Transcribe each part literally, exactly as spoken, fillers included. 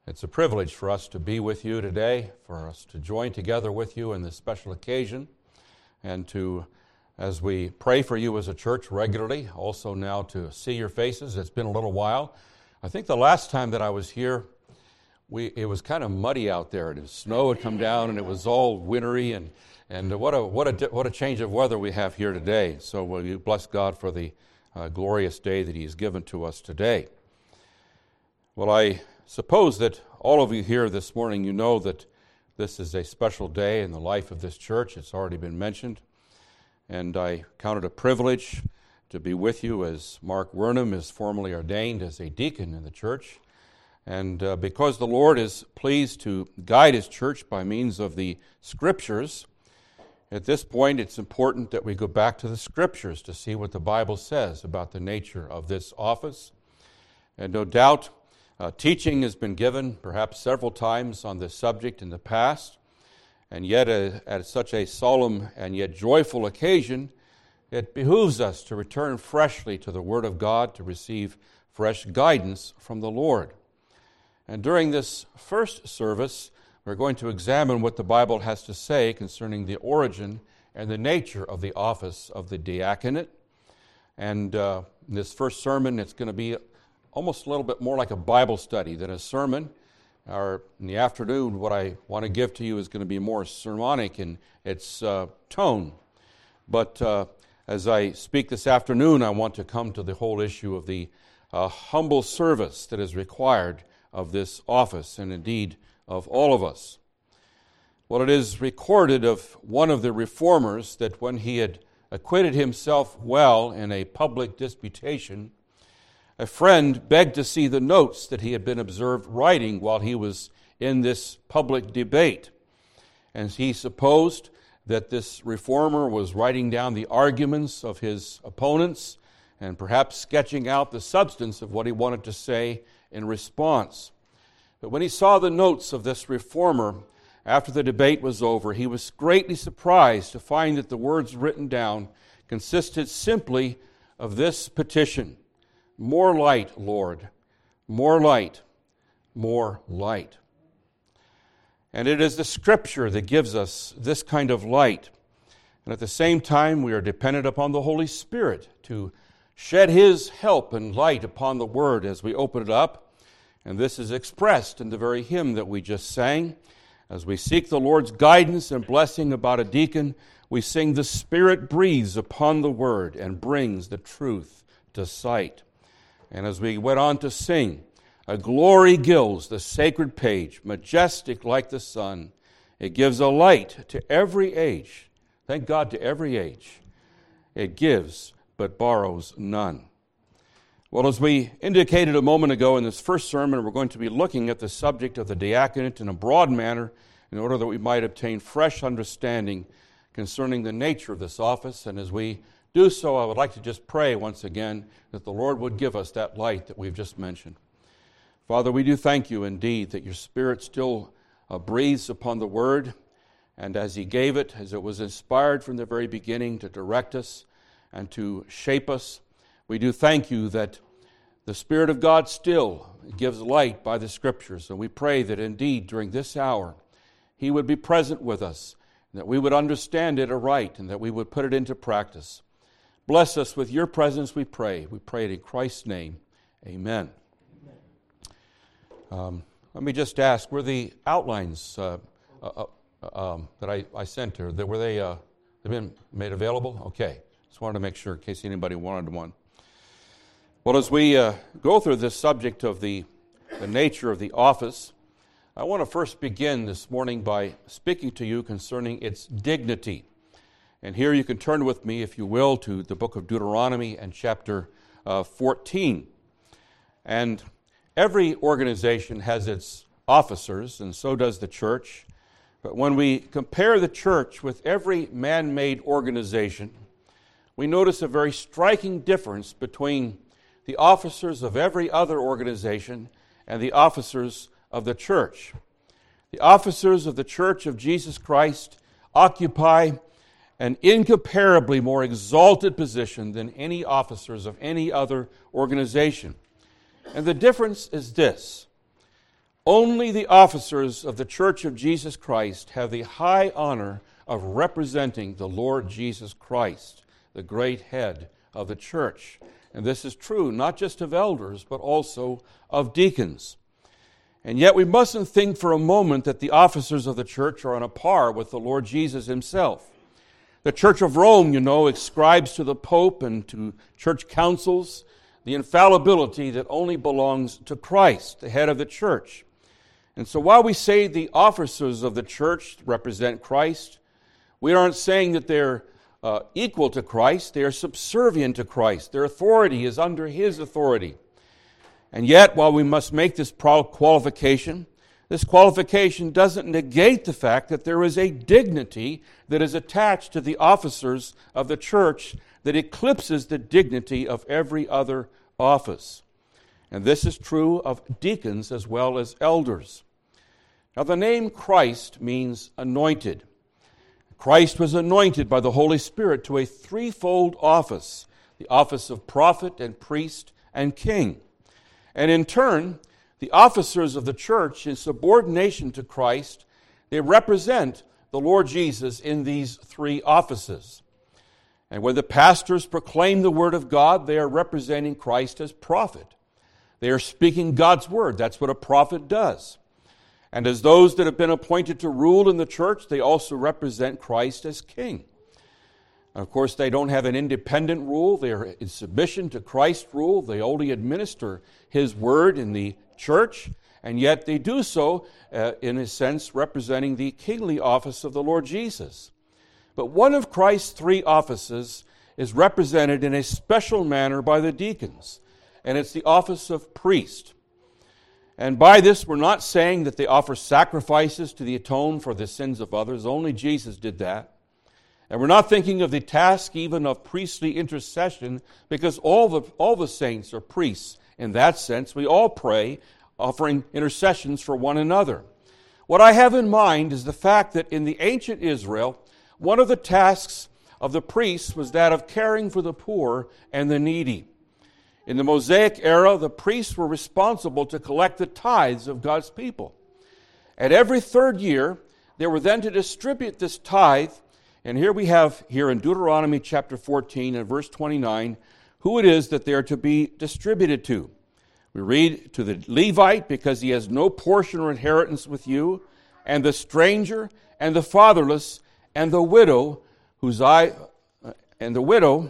It's a privilege for us to be with you today, for us to join together with you in this special occasion, and to, as we pray for you as a church regularly, also now to see your faces. It's been a little while. I think the last time that I was here, we it was kind of muddy out there, and the snow had come down, and it was all wintry, and and what a what a what a change of weather we have here today. So we bless God for the uh, glorious day that He has given to us today. Well, I suppose that all of you here this morning, you know that this is a special day in the life of this church. It's already been mentioned. And I count it a privilege to be with you as Mark Wernham is formally ordained as a deacon in the church. And uh, because the Lord is pleased to guide His church by means of the Scriptures, at this point it's important that we go back to the Scriptures to see what the Bible says about the nature of this office. And no doubt, Uh, teaching has been given perhaps several times on this subject in the past, and yet uh, at such a solemn and yet joyful occasion, it behooves us to return freshly to the Word of God to receive fresh guidance from the Lord. And during this first service, we're going to examine what the Bible has to say concerning the origin and the nature of the office of the diaconate. And uh, in this first sermon, it's going to be almost a little bit more like a Bible study than a sermon. Or in the afternoon, what I want to give to you is going to be more sermonic in its uh, tone. But uh, as I speak this afternoon, I want to come to the whole issue of the uh, humble service that is required of this office, and indeed of all of us. Well, it is recorded of one of the reformers that when he had acquitted himself well in a public disputation, a friend begged to see the notes that he had been observed writing while he was in this public debate. And he supposed that this reformer was writing down the arguments of his opponents and perhaps sketching out the substance of what he wanted to say in response. But when he saw the notes of this reformer after the debate was over, he was greatly surprised to find that the words written down consisted simply of this petition: "More light, Lord, more light, more light." And it is the Scripture that gives us this kind of light. And at the same time, we are dependent upon the Holy Spirit to shed His help and light upon the Word as we open it up. And this is expressed in the very hymn that we just sang. As we seek the Lord's guidance and blessing about a deacon, we sing, "The Spirit breathes upon the Word and brings the truth to sight." And as we went on to sing, "A glory gilds the sacred page, majestic like the sun. It gives a light to every age." Thank God, to every age. "It gives, but borrows none." Well, as we indicated a moment ago in this first sermon, we're going to be looking at the subject of the diaconate in a broad manner in order that we might obtain fresh understanding concerning the nature of this office. And as we do so, I would like to just pray once again that the Lord would give us that light that we've just mentioned. Father, we do thank you indeed that your Spirit still uh, breathes upon the Word, and as He gave it, as it was inspired from the very beginning to direct us and to shape us, we do thank you that the Spirit of God still gives light by the Scriptures, and we pray that indeed during this hour He would be present with us, that we would understand it aright, and that we would put it into practice. Bless us with your presence, we pray. We pray it in Christ's name. Amen. Um, let me just ask, were the outlines uh, uh, uh, um, that I, I sent her, that were they uh, they've been made available? Okay. Just wanted to make sure in case anybody wanted one. Well, as we uh, go through this subject of the, the nature of the office, I want to first begin this morning by speaking to you concerning its dignity. And here you can turn with me, if you will, to the book of Deuteronomy and chapter uh, fourteen. And every organization has its officers, and so does the church. But when we compare the church with every man-made organization, we notice a very striking difference between the officers of every other organization and the officers of the church. The officers of the Church of Jesus Christ occupy an incomparably more exalted position than any officers of any other organization. And the difference is this: Only the officers of the Church of Jesus Christ have the high honor of representing the Lord Jesus Christ, the great head of the church. And this is true not just of elders, but also of deacons. And yet we mustn't think for a moment that the officers of the church are on a par with the Lord Jesus himself. The Church of Rome, you know, ascribes to the Pope and to church councils the infallibility that only belongs to Christ, the head of the church. And so while we say the officers of the church represent Christ, we aren't saying that they're uh, equal to Christ. They are subservient to Christ. Their authority is under his authority. And yet, while we must make this qualification, this qualification doesn't negate the fact that there is a dignity that is attached to the officers of the church that eclipses the dignity of every other office. And this is true of deacons as well as elders. Now, the name Christ means anointed. Christ was anointed by the Holy Spirit to a threefold office, the office of prophet and priest and king. And in turn, the officers of the church, in subordination to Christ, they represent the Lord Jesus in these three offices. And when the pastors proclaim the word of God, they are representing Christ as prophet. They are speaking God's word. That's what a prophet does. And as those that have been appointed to rule in the church, they also represent Christ as king. Of course, they don't have an independent rule. They are in submission to Christ's rule. They only administer his word in the church, and yet they do so, uh, in a sense, representing the kingly office of the Lord Jesus. But one of Christ's three offices is represented in a special manner by the deacons, and it's the office of priest. And by this, we're not saying that they offer sacrifices to the atone for the sins of others. Only Jesus did that. And we're not thinking of the task even of priestly intercession, because all the, all the saints are priests in that sense. We all pray, offering intercessions for one another. What I have in mind is the fact that in the ancient Israel, one of the tasks of the priests was that of caring for the poor and the needy. In the Mosaic era, the priests were responsible to collect the tithes of God's people. At every third year, they were then to distribute this tithe. And here we have, here in Deuteronomy chapter fourteen and verse twenty-nine, who it is that they are to be distributed to. We read, to the Levite, because he has no portion or inheritance with you, and the stranger, and the fatherless, and the widow, whose eye, and the widow,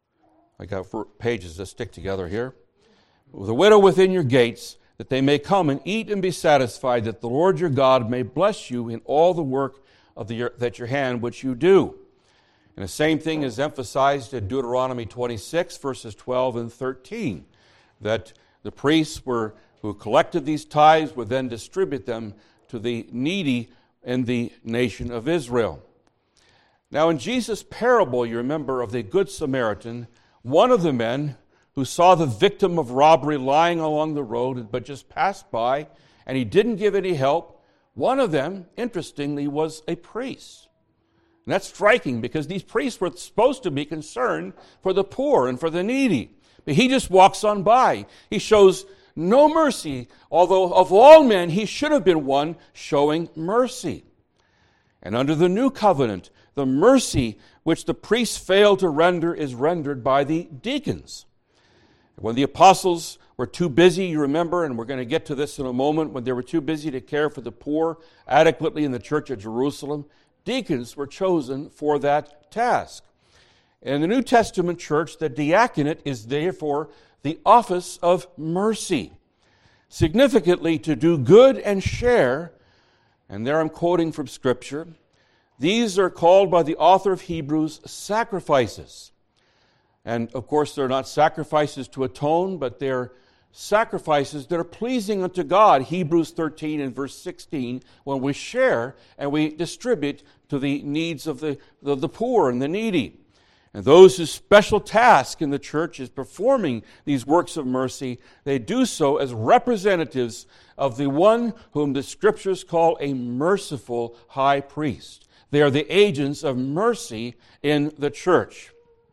I got four pages that stick together here, the widow within your gates, that they may come and eat and be satisfied, that the Lord your God may bless you in all the work of the, that your hand which you do. And the same thing is emphasized in Deuteronomy twenty-six, verses twelve and thirteen, that the priests were who collected these tithes would then distribute them to the needy in the nation of Israel. Now, in Jesus' parable, you remember, of the Good Samaritan, one of the men who saw the victim of robbery lying along the road but just passed by, and he didn't give any help, one of them, interestingly, was a priest. And that's striking, because these priests were supposed to be concerned for the poor and for the needy. But he just walks on by. He shows no mercy, although of all men he should have been one showing mercy. And under the new covenant, the mercy which the priests failed to render is rendered by the deacons. When the apostles were too busy, you remember, and we're going to get to this in a moment, when they were too busy to care for the poor adequately in the church at Jerusalem, deacons were chosen for that task. In the New Testament church, the diaconate is therefore the office of mercy, significantly to do good and share, and there I'm quoting from Scripture, these are called by the author of Hebrews sacrifices. And of course, they're not sacrifices to atone, but they're sacrifices that are pleasing unto God. Hebrews thirteen and verse sixteen, when we share and we distribute to the needs of the, the, the poor and the needy. And those whose special task in the church is performing these works of mercy, they do so as representatives of the one whom the Scriptures call a merciful high priest. They are the agents of mercy in the church.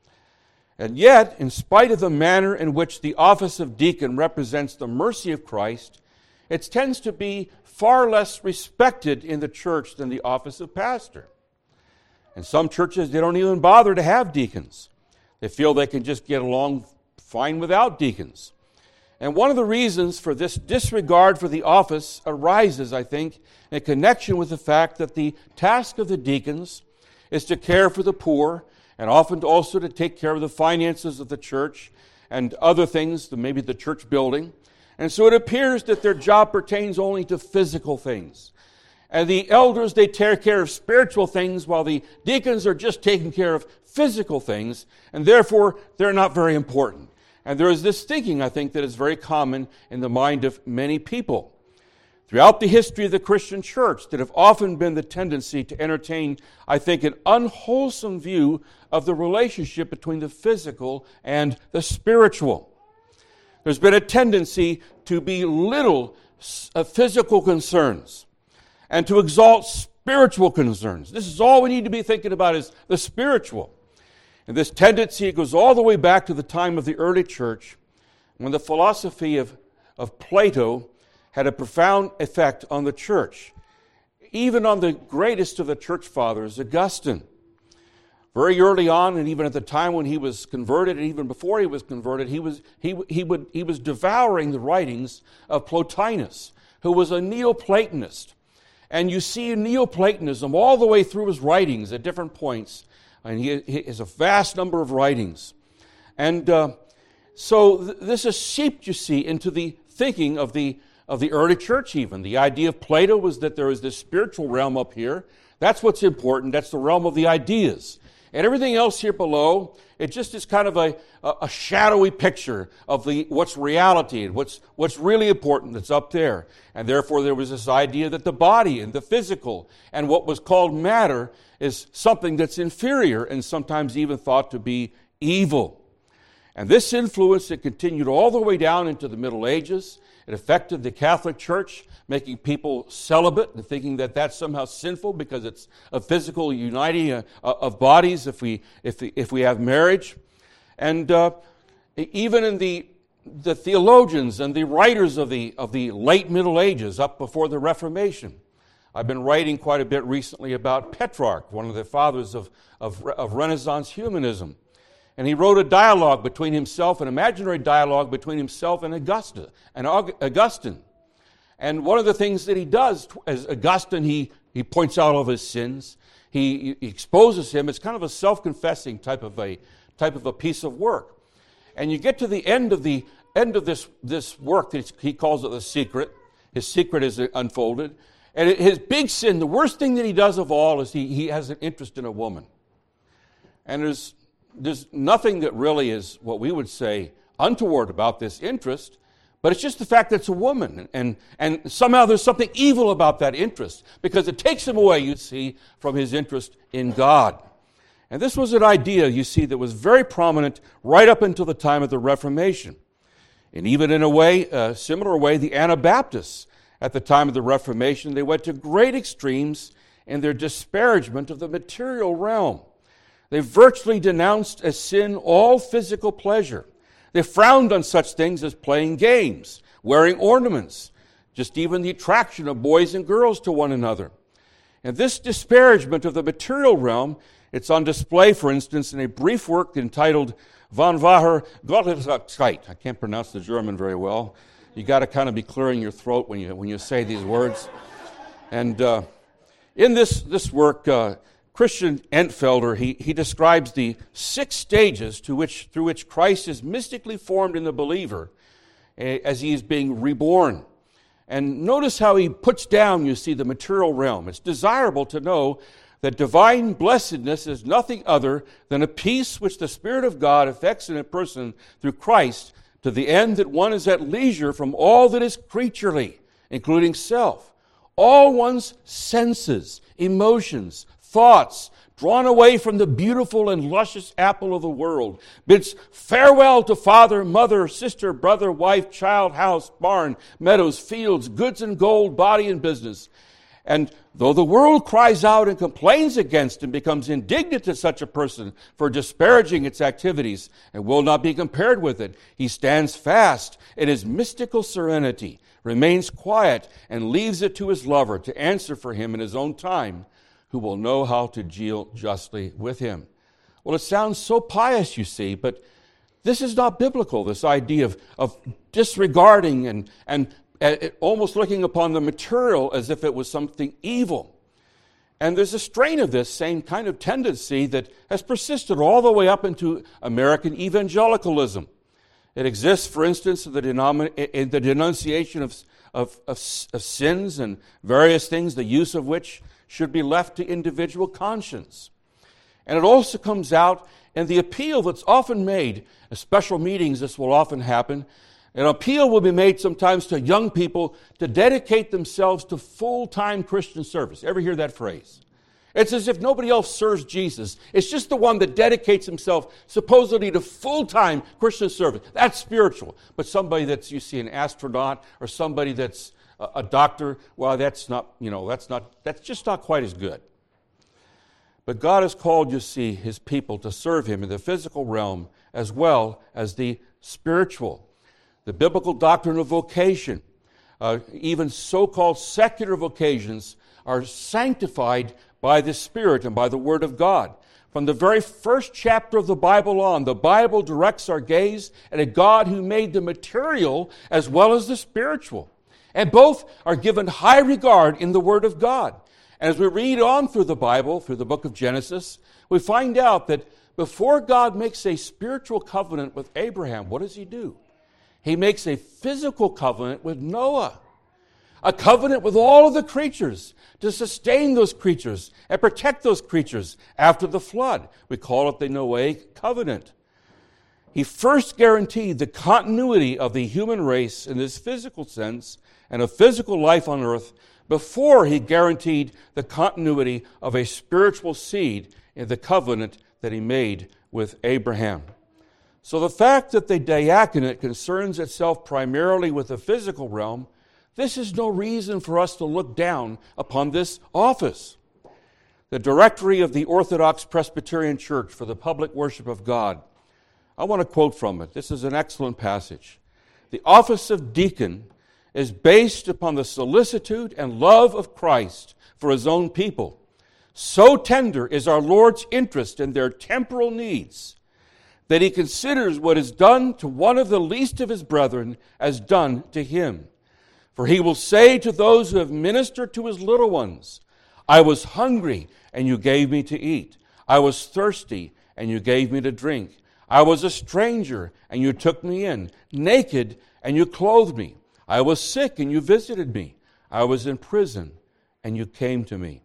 And yet, in spite of the manner in which the office of deacon represents the mercy of Christ, it tends to be far less respected in the church than the office of pastor. In some churches, they don't even bother to have deacons. They feel they can just get along fine without deacons. And one of the reasons for this disregard for the office arises, I think, in connection with the fact that the task of the deacons is to care for the poor and often also to take care of the finances of the church and other things, maybe the church building. And so it appears that their job pertains only to physical things. And the elders, they take care of spiritual things, while the deacons are just taking care of physical things, and therefore they're not very important. And there is this thinking, I think, that is very common in the mind of many people. Throughout the history of the Christian church, that have often been the tendency to entertain, I think, an unwholesome view of the relationship between the physical and the spiritual. There's been a tendency to belittle uh, physical concerns and to exalt spiritual concerns. This is all we need to be thinking about, is the spiritual. And this tendency goes all the way back to the time of the early church, when the philosophy of, of Plato had a profound effect on the church, even on the greatest of the church fathers, Augustine. Very early on, and even at the time when he was converted, and even before he was converted, he was he he would he was devouring the writings of Plotinus, who was a Neoplatonist. And you see Neoplatonism all the way through his writings at different points. And he, he has a vast number of writings. And uh, so th- this is seeped, you see, into the thinking of the of the early church even. The idea of Plato was that there is this spiritual realm up here. That's what's important. That's the realm of the ideas. And everything else here below, it just is kind of a, a, a shadowy picture of the what's reality and what's what's really important that's up there. And therefore there was this idea that the body and the physical and what was called matter is something that's inferior and sometimes even thought to be evil. And this influence, it continued all the way down into the Middle Ages. It affected the Catholic Church, making people celibate and thinking that that's somehow sinful because it's a physical uniting uh, of bodies if we if if we have marriage. And uh, even in the the theologians and the writers of the of the late Middle Ages, up before the Reformation. I've been writing quite a bit recently about Petrarch, one of the fathers of, of, of Renaissance humanism. And he wrote a dialogue between himself, an imaginary dialogue between himself and Augusta, and Augustine. And one of the things that he does, as Augustine, he, he points out all of his sins. He, he exposes him. It's kind of a self-confessing type of a type of a piece of work. And you get to the end of the end of this, this work, that he calls it the secret. His secret is unfolded. And his big sin, the worst thing that he does of all, is he, he has an interest in a woman. And there's, there's nothing that really is what we would say untoward about this interest, but it's just the fact that it's a woman. And, and somehow there's something evil about that interest, because it takes him away, you see, from his interest in God. And this was an idea, you see, that was very prominent right up until the time of the Reformation. And even in a way, a similar way, the Anabaptists, at the time of the Reformation, they went to great extremes in their disparagement of the material realm. They virtually denounced as sin all physical pleasure. They frowned on such things as playing games, wearing ornaments, just even the attraction of boys and girls to one another. And this disparagement of the material realm, it's on display, for instance, in a brief work entitled Von wahrer Gottlosigkeit. I can't pronounce the German very well. You got to kind of be clearing your throat when you when you say these words. And uh, in this this work, uh, Christian Entfelder, he he describes the six stages to which through which Christ is mystically formed in the believer uh, as he is being reborn. And notice how he puts down, you see, the material realm. It's desirable to know that divine blessedness is nothing other than a peace which the Spirit of God effects in a person through Christ, to the end that one is at leisure from all that is creaturely, including self. All one's senses, emotions, thoughts, drawn away from the beautiful and luscious apple of the world, bids farewell to father, mother, sister, brother, wife, child, house, barn, meadows, fields, goods and gold, body and business, And though the world cries out and complains against and becomes indignant at such a person for disparaging its activities and will not be compared with it, he stands fast in his mystical serenity, remains quiet, and leaves it to his lover to answer for him in his own time, who will know how to deal justly with him. Well, it sounds so pious, you see, but this is not biblical, this idea of, of disregarding and, and uh, almost looking upon the material as if it was something evil. And there's a strain of this same kind of tendency that has persisted all the way up into American evangelicalism. It exists, for instance, in the, denomin- in the denunciation of, of, of, of sins and various things, the use of which should be left to individual conscience. And it also comes out in the appeal that's often made. At special meetings, this will often happen. An appeal will be made sometimes to young people to dedicate themselves to full-time Christian service. Ever hear that phrase? It's as if nobody else serves Jesus. It's just the one that dedicates himself supposedly to full-time Christian service. That's spiritual. But somebody that's, you see, an astronaut or somebody that's a, a doctor, well, that's not, you know, that's not, that's just not quite as good. But God has called, you see, his people to serve him in the physical realm as well as the spiritual. The biblical doctrine of vocation, uh, even so-called secular vocations, are sanctified by the Spirit and by the Word of God. From the very first chapter of the Bible on, the Bible directs our gaze at a God who made the material as well as the spiritual. And both are given high regard in the Word of God. And as we read on through the Bible, through the book of Genesis, we find out that before God makes a spiritual covenant with Abraham, what does he do? He makes a physical covenant with Noah, a covenant with all of the creatures to sustain those creatures and protect those creatures after the flood. We call it the Noahic covenant. He first guaranteed the continuity of the human race in this physical sense and a physical life on earth before he guaranteed the continuity of a spiritual seed in the covenant that he made with Abraham. So the fact that the diaconate concerns itself primarily with the physical realm, this is no reason for us to look down upon this office. The Directory of the Orthodox Presbyterian Church for the Public Worship of God, I want to quote from it. This is an excellent passage. The office of deacon is based upon the solicitude and love of Christ for his own people. So tender is our Lord's interest in their temporal needs that he considers what is done to one of the least of his brethren as done to him. For he will say to those who have ministered to his little ones, I was hungry, and you gave me to eat. I was thirsty, and you gave me to drink. I was a stranger, and you took me in. Naked, and you clothed me. I was sick, and you visited me. I was in prison, and you came to me.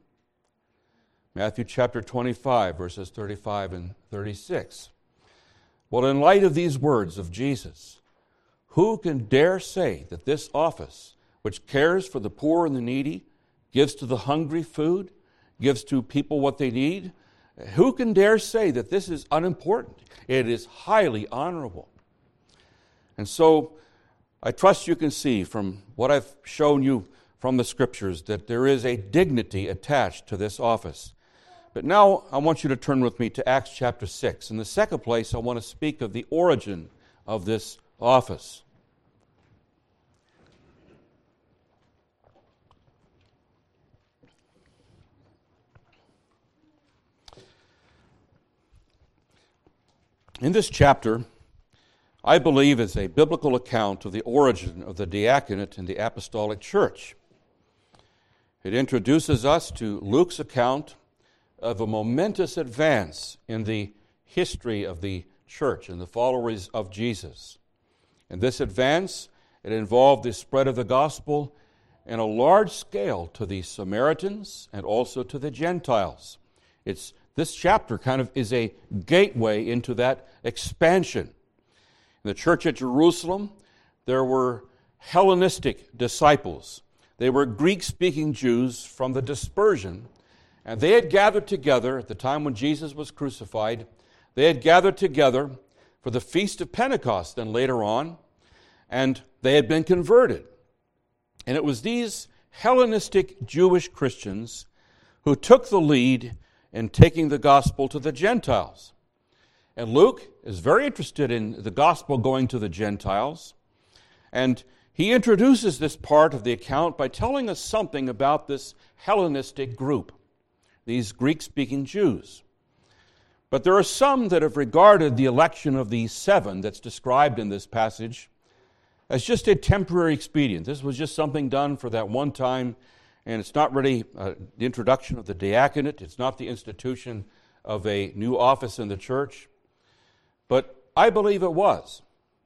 Matthew chapter twenty-five, verses thirty-five and thirty-six. Well, in light of these words of Jesus, who can dare say that this office, which cares for the poor and the needy, gives to the hungry food, gives to people what they need, who can dare say that this is unimportant? It is highly honorable. And so, I trust you can see from what I've shown you from the Scriptures that there is a dignity attached to this office. But now I want you to turn with me to Acts chapter six. In the second place, I want to speak of the origin of this office. In this chapter, I believe is a biblical account of the origin of the diaconate in the apostolic church. It introduces us to Luke's account of a momentous advance in the history of the church and the followers of Jesus. And this advance, it involved the spread of the gospel in a large scale to the Samaritans and also to the Gentiles. It's this chapter kind of is a gateway into that expansion. In the church at Jerusalem, there were Hellenistic disciples. They were Greek-speaking Jews from the dispersion. And they had gathered together at the time when Jesus was crucified. They had gathered together for the Feast of Pentecost, then later on, and they had been converted. And it was these Hellenistic Jewish Christians who took the lead in taking the gospel to the Gentiles. And Luke is very interested in the gospel going to the Gentiles, and he introduces this part of the account by telling us something about this Hellenistic group, these Greek-speaking Jews. But there are some that have regarded the election of these seven that's described in this passage as just a temporary expedient. This was just something done for that one time, and it's not really uh, the introduction of the diaconate. It's not the institution of a new office in the church. But I believe it was.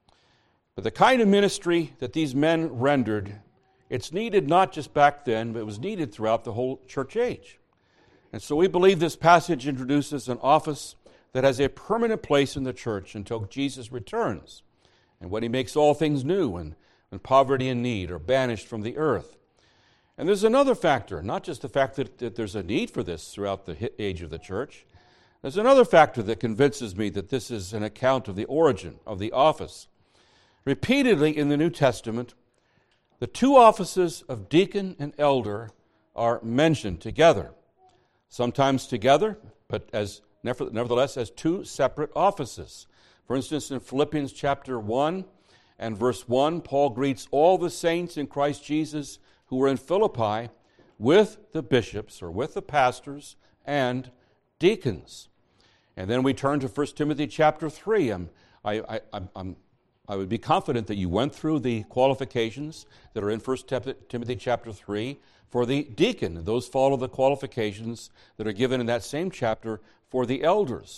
But the kind of ministry that these men rendered, it's needed not just back then, but it was needed throughout the whole church age. And so we believe this passage introduces an office that has a permanent place in the church until Jesus returns, and when he makes all things new, and when poverty and need are banished from the earth. And there's another factor, not just the fact that, that there's a need for this throughout the age of the church. There's another factor that convinces me that this is an account of the origin of the office. Repeatedly in the New Testament, the two offices of deacon and elder are mentioned together. Sometimes together, but as nevertheless as two separate offices. For instance, in Philippians chapter one and verse one, Paul greets all the saints in Christ Jesus who were in Philippi with the bishops, or with the pastors and deacons. And then we turn to First Timothy chapter three. I'm, I, I, I'm, I'm, I would be confident that you went through the qualifications that are in First Timothy chapter three for the deacon. Those follow the qualifications that are given in that same chapter for the elders.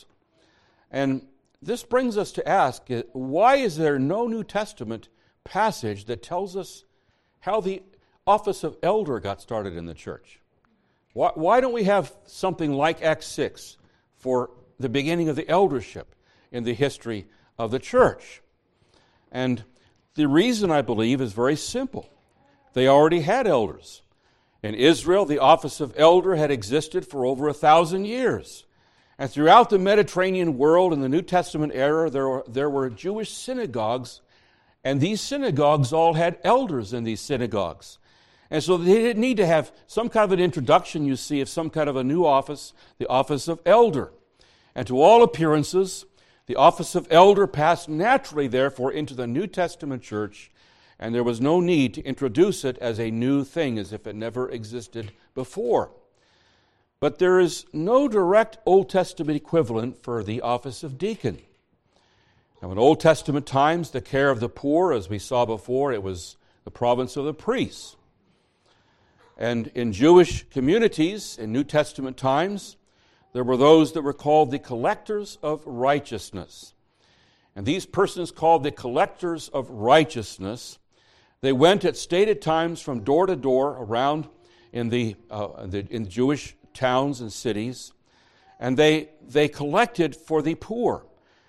And this brings us to ask, why is there no New Testament passage that tells us how the office of elder got started in the church? Why, why don't we have something like Acts six for the beginning of the eldership in the history of the church? And the reason, I believe, is very simple. They already had elders. In Israel, the office of elder had existed for over a thousand years. And throughout the Mediterranean world in the New Testament era, there were, there were Jewish synagogues, and these synagogues all had elders in these synagogues. And so they didn't need to have some kind of an introduction, you see, of some kind of a new office, the office of elder. And to all appearances, the office of elder passed naturally, therefore, into the New Testament church, and there was no need to introduce it as a new thing, as if it never existed before. But there is no direct Old Testament equivalent for the office of deacon. Now, in Old Testament times, the care of the poor, as we saw before, it was the province of the priests. And in Jewish communities, in New Testament times, there were those that were called the collectors of righteousness. And these persons called the collectors of righteousness, they went at stated times from door to door around in the, uh, the in Jewish towns and cities, and they they collected for the poor.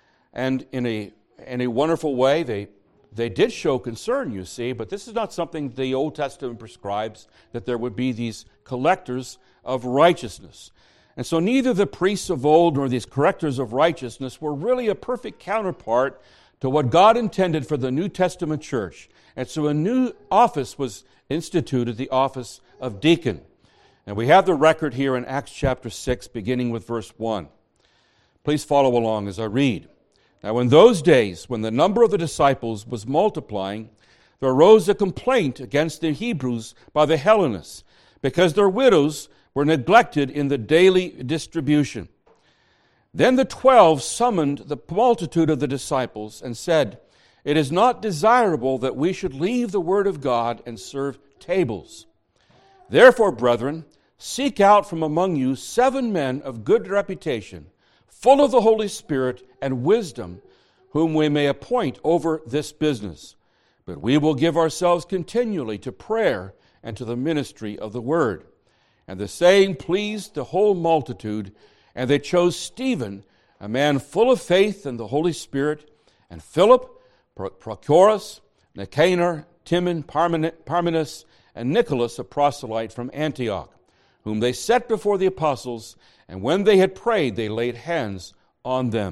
And in a in a wonderful way, they they did show concern, you see, but this is not something the Old Testament prescribes, that there would be these collectors of righteousness. And so neither the priests of old nor these collectors of righteousness were really a perfect counterpart to what God intended for the New Testament church. And so a new office was instituted, the office of deacon. And we have the record here in Acts chapter six, beginning with verse one. Please follow along as I read. Now in those days, when the number of the disciples was multiplying, there arose a complaint against the Hebrews by the Hellenists, because their widows were neglected in the daily distribution. Then the twelve summoned the multitude of the disciples and said, "It is not desirable that we should leave the word of God and serve tables. Therefore, brethren, seek out from among you seven men of good reputation, full of the Holy Spirit and wisdom, whom we may appoint over this business. But we will give ourselves continually to prayer and to the ministry of the word." And the saying pleased the whole multitude, and they chose Stephen, a man full of faith and the Holy Spirit, and Philip, Prochorus, Nicanor, Timon, Parmenas, and Nicholas, a proselyte from Antioch, whom they set before the apostles, and when they had prayed, they laid hands on them.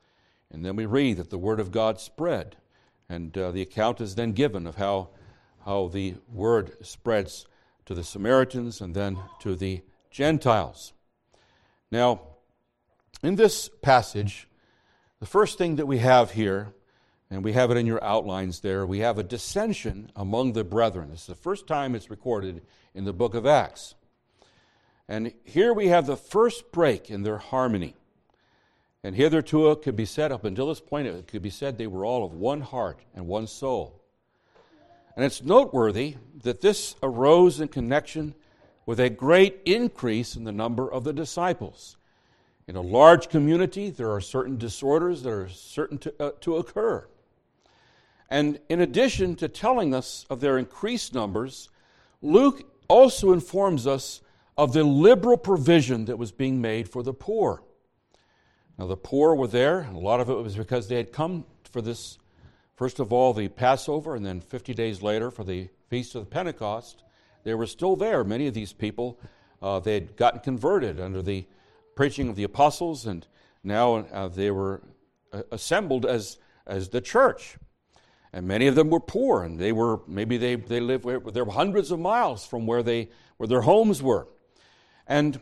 And then we read that the word of God spread, and uh, the account is then given of how, how the word spreads to the Samaritans, and then to the Gentiles. Now, in this passage, the first thing that we have here, and we have it in your outlines there, we have a dissension among the brethren. This is the first time it's recorded in the book of Acts. And here we have the first break in their harmony. And hitherto it could be said, up until this point, it could be said they were all of one heart and one soul. And it's noteworthy that this arose in connection with a great increase in the number of the disciples. In a large community, there are certain disorders that are certain to, uh, to occur. And in addition to telling us of their increased numbers, Luke also informs us of the liberal provision that was being made for the poor. Now, the poor were there, and a lot of it was because they had come for this, first of all, the Passover, and then fifty days later for the Feast of Pentecost. They were still there. Many of these people, uh, they had gotten converted under the preaching of the apostles, and now uh, they were uh, assembled as, as the church. And many of them were poor, and they were, maybe they, they lived, where, they were hundreds of miles from where, they, where their homes were. And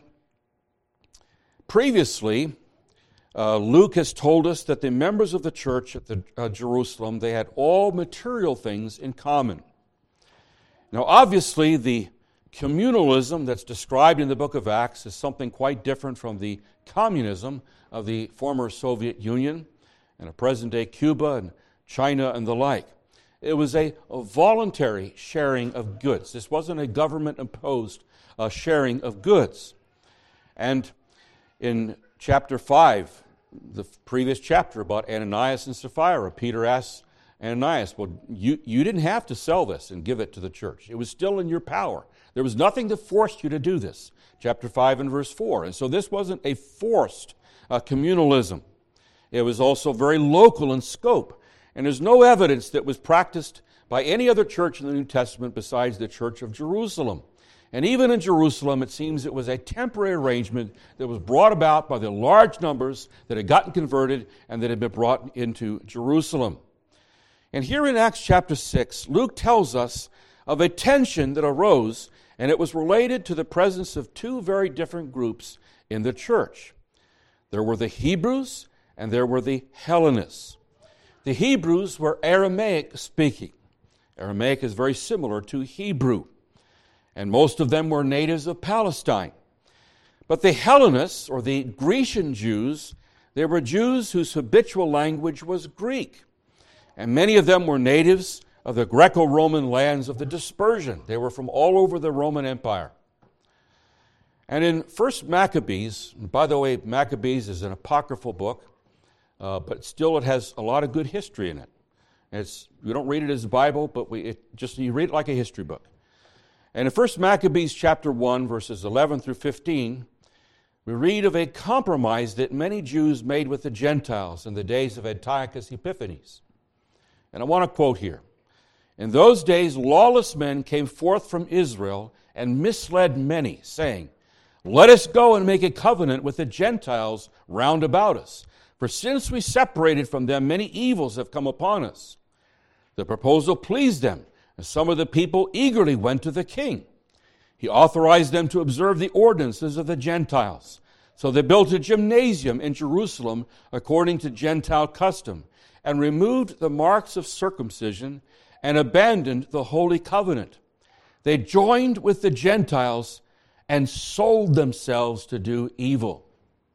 previously, Uh, Luke has told us that the members of the church at the, uh, Jerusalem, they had all material things in common. Now, obviously, the communalism that's described in the book of Acts is something quite different from the communism of the former Soviet Union and a present-day Cuba and China and the like. It was a, a voluntary sharing of goods. This wasn't a government-imposed uh, sharing of goods. And in chapter five, the previous chapter about Ananias and Sapphira, Peter asks Ananias, well, you, you didn't have to sell this and give it to the church. It was still in your power. There was nothing that forced you to do this. Chapter five and verse four. And so this wasn't a forced uh, communalism. It was also very local in scope. And there's no evidence that was practiced by any other church in the New Testament besides the Church of Jerusalem. And even in Jerusalem, it seems it was a temporary arrangement that was brought about by the large numbers that had gotten converted and that had been brought into Jerusalem. And here in Acts chapter six, Luke tells us of a tension that arose, and it was related to the presence of two very different groups in the church. There were the Hebrews and there were the Hellenists. The Hebrews were Aramaic speaking. Aramaic is very similar to Hebrew. And most of them were natives of Palestine. But the Hellenists, or the Grecian Jews, they were Jews whose habitual language was Greek. And many of them were natives of the Greco-Roman lands of the dispersion. They were from all over the Roman Empire. And in First Maccabees, by the way, Maccabees is an apocryphal book, uh, but still it has a lot of good history in it. It's, we don't read it as a Bible, but we it just you read it like a history book. And in First Maccabees chapter one, verses eleven through fifteen, we read of a compromise that many Jews made with the Gentiles in the days of Antiochus Epiphanes. And I want to quote here. In those days, lawless men came forth from Israel and misled many, saying, let us go and make a covenant with the Gentiles round about us. For since we separated from them, many evils have come upon us. The proposal pleased them. And some of the people eagerly went to the king. He authorized them to observe the ordinances of the Gentiles. So they built a gymnasium in Jerusalem according to Gentile custom, and removed the marks of circumcision and abandoned the holy covenant. They joined with the Gentiles and sold themselves to do evil.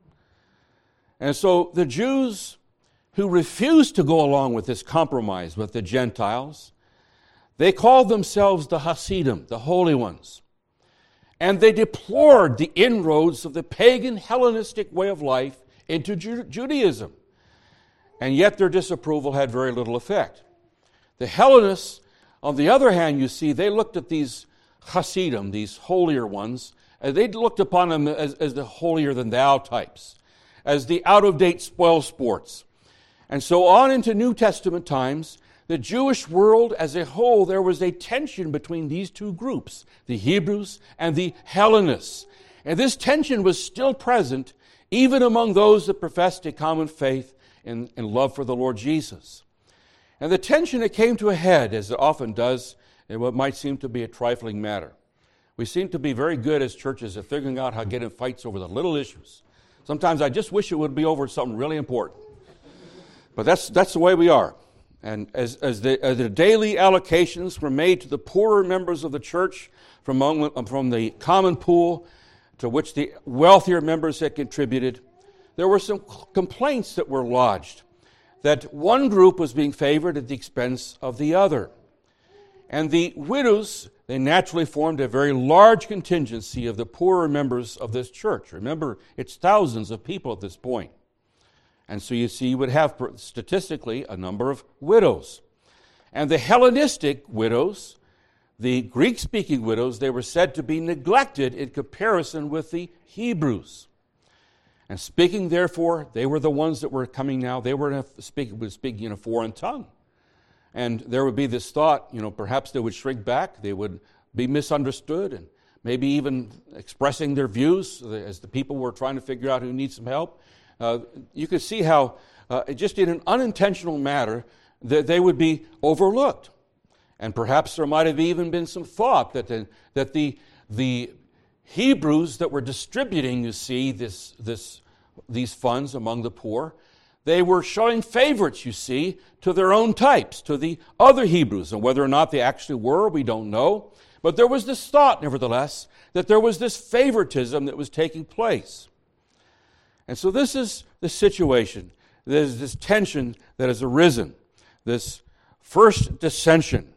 And so the Jews who refused to go along with this compromise with the Gentiles, they called themselves the Hasidim, the Holy Ones. And they deplored the inroads of the pagan Hellenistic way of life into Ju- Judaism. And yet their disapproval had very little effect. The Hellenists, on the other hand, you see, they looked at these Hasidim, these holier ones, and they looked upon them as, as the holier-than-thou types, as the out-of-date spoil sports. And so on into New Testament times, the Jewish world as a whole, there was a tension between these two groups, the Hebrews and the Hellenists. And this tension was still present even among those that professed a common faith and, and love for the Lord Jesus. And the tension, it came to a head, as it often does, in what might seem to be a trifling matter. We seem to be very good as churches at figuring out how to get in fights over the little issues. Sometimes I just wish it would be over something really important. But that's that's the way we are. And as, as, the, as the daily allocations were made to the poorer members of the church from, among, from the common pool to which the wealthier members had contributed, there were some complaints that were lodged that one group was being favored at the expense of the other. And the widows, they naturally formed a very large contingency of the poorer members of this church. Remember, it's thousands of people at this point. And so you see, you would have statistically a number of widows. And the Hellenistic widows, the Greek-speaking widows, they were said to be neglected in comparison with the Hebrews. And speaking, therefore, they were the ones that were coming now. They were speaking, speaking in a foreign tongue. And there would be this thought, you know, perhaps they would shrink back, they would be misunderstood, and maybe even expressing their views as the people were trying to figure out who needs some help. Uh, you could see how, uh, just in an unintentional matter, that they would be overlooked. And perhaps there might have even been some thought that the, that the, the Hebrews that were distributing, you see, this, this, these funds among the poor, they were showing favorites, you see, to their own types, to the other Hebrews. And whether or not they actually were, we don't know. But there was this thought, nevertheless, that there was this favoritism that was taking place. And so this is the situation. There's this tension that has arisen, this first dissension.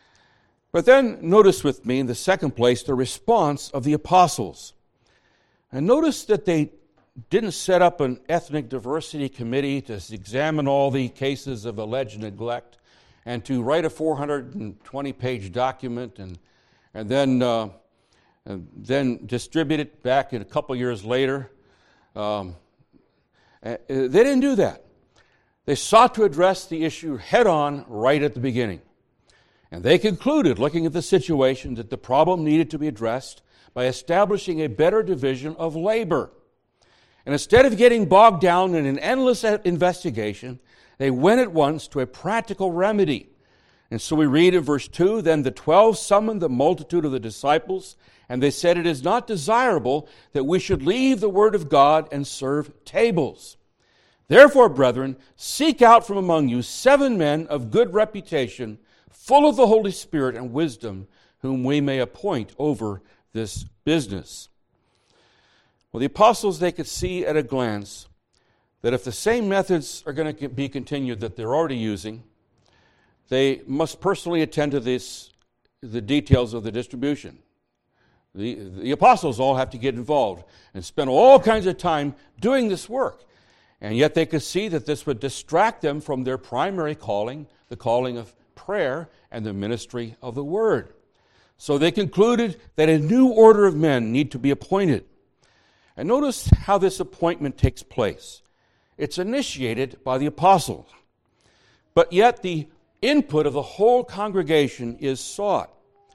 But then notice with me in the second place the response of the apostles. And notice that they didn't set up an ethnic diversity committee to examine all the cases of alleged neglect and to write a four hundred twenty page document and, and, then, uh, and then distribute it back in a couple years later. Um, they didn't do that. They sought to address the issue head on right at the beginning. And they concluded, looking at the situation, that the problem needed to be addressed by establishing a better division of labor. And instead of getting bogged down in an endless investigation, they went at once to a practical remedy. And so we read in verse two, "Then the twelve summoned the multitude of the disciples, and they said, 'It is not desirable that we should leave the word of God and serve tables. Therefore, brethren, seek out from among you seven men of good reputation, full of the Holy Spirit and wisdom, whom we may appoint over this business.'" Well, the apostles, they could see at a glance that if the same methods are going to be continued that they're already using, they must personally attend to this, the details of the distribution. The, the apostles all have to get involved and spend all kinds of time doing this work. And yet they could see that this would distract them from their primary calling, the calling of prayer and the ministry of the Word. So they concluded that a new order of men need to be appointed. And notice how this appointment takes place. It's initiated by the apostles, but yet the input of the whole congregation is sought.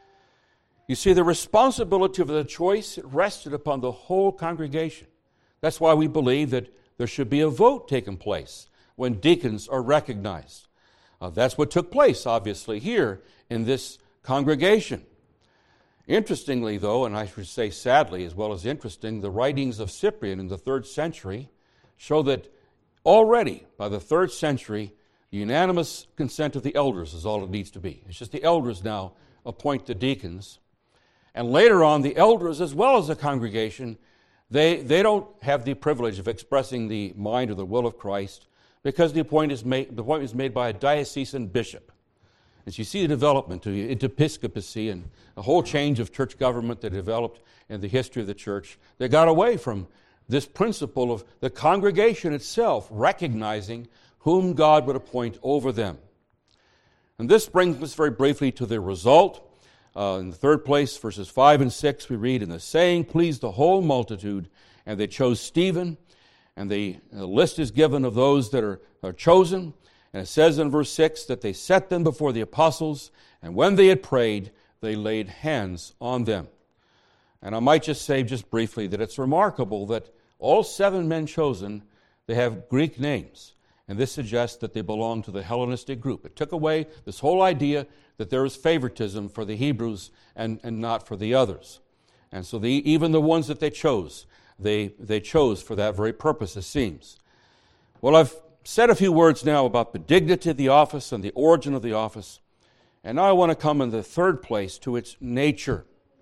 You see, the responsibility of the choice rested upon the whole congregation. That's why we believe that there should be a vote taking place when deacons are recognized. Uh, that's what took place, obviously, here in this congregation. Interestingly, though, and I should say sadly as well as interesting, the writings of Cyprian in the third century show that already by the third century, the unanimous consent of the elders is all it needs to be. It's just the elders now appoint the deacons. And later on, the elders as well as the congregation, they, they don't have the privilege of expressing the mind or the will of Christ because the appointment is made, the appointment is made by a diocesan bishop. As you see the development into episcopacy and a whole change of church government that developed in the history of the church, they got away from this principle of the congregation itself recognizing whom God would appoint over them. And this brings us very briefly to the result. Uh, in the third place, verses five and six, we read, "And the saying pleased the whole multitude, and they chose Stephen." And the, the list is given of those that are, are chosen. And it says in verse six that they set them before the apostles, and when they had prayed, they laid hands on them. And I might just say just briefly that it's remarkable that all seven men chosen, they have Greek names. And this suggests that they belong to the Hellenistic group. It took away this whole idea that there is favoritism for the Hebrews and, and not for the others. And so the, even the ones that they chose, they, they chose for that very purpose, it seems. Well, I've said a few words now about the dignity of the office and the origin of the office. And now I want to come in the third place to its nature.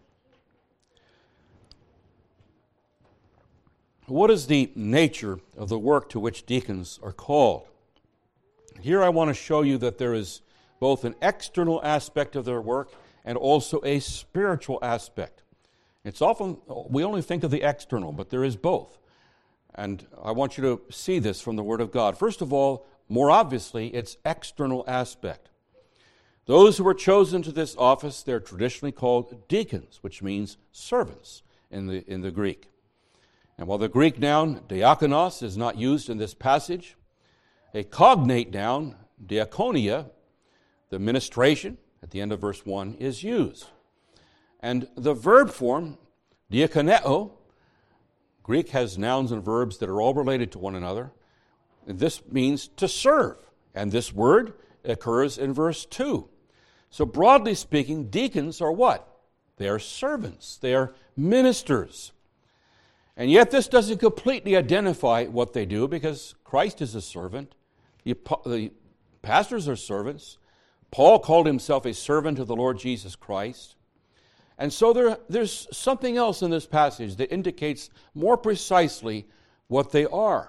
What is the nature of the work to which deacons are called? Here I want to show you that there is both an external aspect of their work and also a spiritual aspect. It's often, we only think of the external, but there is both. And I want you to see this from the Word of God. First of all, more obviously, its external aspect. Those who are chosen to this office, they're traditionally called deacons, which means servants in the, in the Greek. And while the Greek noun diakonos is not used in this passage, a cognate noun, diakonia, the ministration, at the end of verse one, is used. And the verb form, diakoneo, Greek has nouns and verbs that are all related to one another. And this means to serve. And this word occurs in verse two. So broadly speaking, deacons are what? They are servants. They are ministers. And yet this doesn't completely identify what they do, because Christ is a servant. The, the pastors are servants. Paul called himself a servant of the Lord Jesus Christ. And so there, there's something else in this passage that indicates more precisely what they are.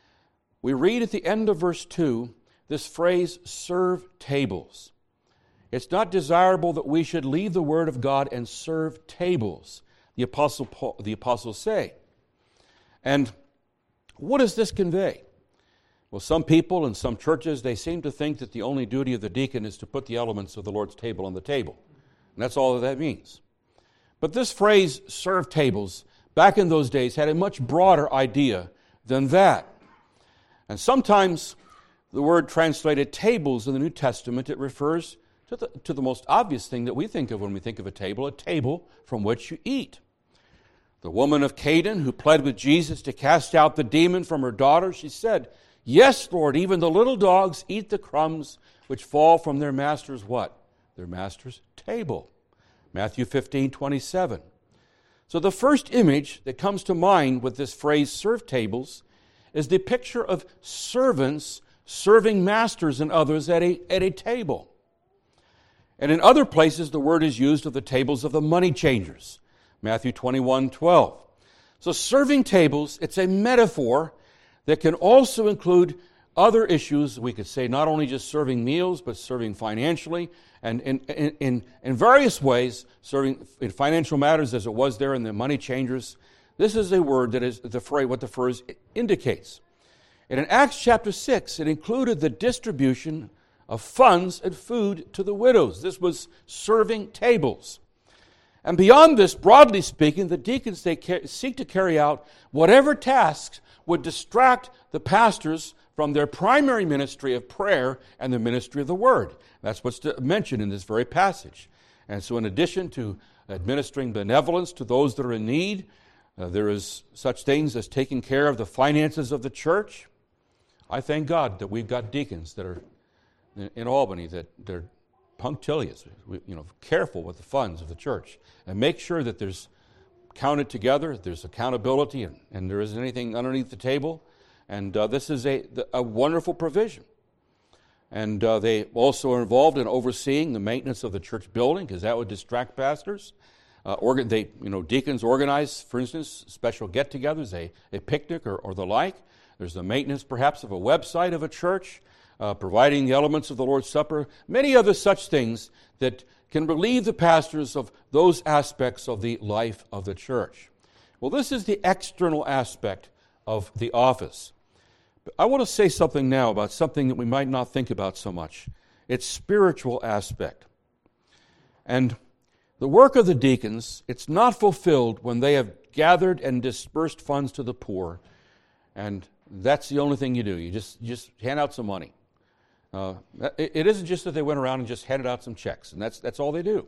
We read at the end of verse two this phrase, serve tables. It's not desirable that we should leave the Word of God and serve tables, the Apostle Paul, the apostles say. And what does this convey? Well, some people in some churches, they seem to think that the only duty of the deacon is to put the elements of the Lord's table on the table. And that's all that that means. But this phrase, serve tables, back in those days had a much broader idea than that. And sometimes the word translated tables in the New Testament, it refers to the, to the most obvious thing that we think of when we think of a table, a table from which you eat. The woman of Canaan who pled with Jesus to cast out the demon from her daughter, she said, "Yes, Lord, even the little dogs eat the crumbs which fall from their master's" what? Their master's table. Matthew fifteen twenty-seven. So the first image that comes to mind with this phrase, serve tables, is the picture of servants serving masters and others at a, at a table. And in other places, the word is used of the tables of the money changers. Matthew twenty-one twelve. So serving tables, it's a metaphor that can also include other issues. We could say not only just serving meals, but serving financially, and in, in, in, in various ways, serving in financial matters as it was there in the money changers. This is a word that is the phrase, what the phrase indicates. And in Acts chapter six, it included the distribution of funds and food to the widows. This was serving tables. And beyond this, broadly speaking, the deacons, they seek to carry out whatever tasks would distract the pastors from their primary ministry of prayer and the ministry of the Word. That's what's mentioned in this very passage. And so in addition to administering benevolence to those that are in need, uh, there is such things as taking care of the finances of the church. I thank God that we've got deacons that are in Albany that they're punctilious, you know, careful with the funds of the church, and make sure that there's counted together, there's accountability, and, and there isn't anything underneath the table. And uh, this is a, a wonderful provision. And uh, they also are involved in overseeing the maintenance of the church building, because that would distract pastors. Uh, organ, they, you know, deacons organize, for instance, special get-togethers, a, a picnic or, or the like. There's the maintenance, perhaps, of a website of a church, uh, providing the elements of the Lord's Supper, many other such things that can relieve the pastors of those aspects of the life of the church. Well, this is the external aspect of the office. But I want to say something now about something that we might not think about so much. Its spiritual aspect. And the work of the deacons, it's not fulfilled when they have gathered and dispersed funds to the poor, and that's the only thing you do. You just, you just hand out some money. Uh, it, it isn't just that they went around and just handed out some checks, and that's, that's all they do.